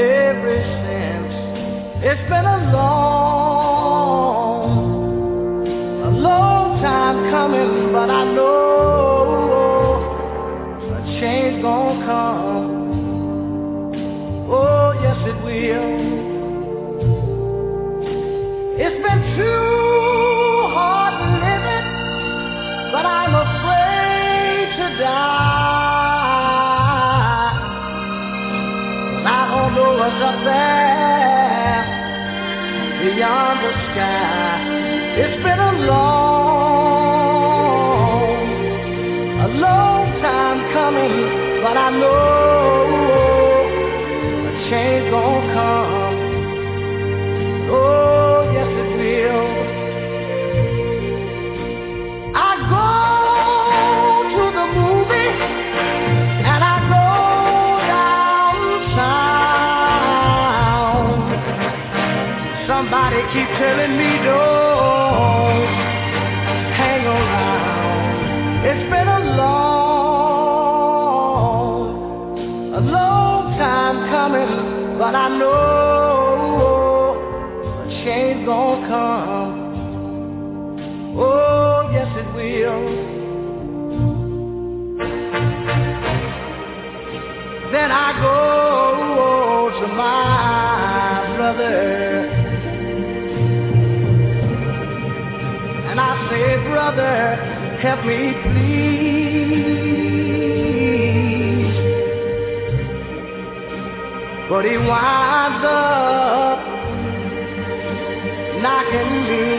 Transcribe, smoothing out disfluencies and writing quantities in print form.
ever since. It's been a long time coming, but I know a change gonna come. Oh, yes it will. It's been too hard living, but I'm afraid to die. I don't know what's up there beyond the sky. It's been a long time coming, but I know a change gonna come. Oh, yes it will. I go to the movie and I go downtown. Somebody keep telling me don't hang around. It's been a long time coming, but I know a change gonna come. Oh, yes it will. Then I go to my brother and I say, brother, help me please. But he winds up knocking me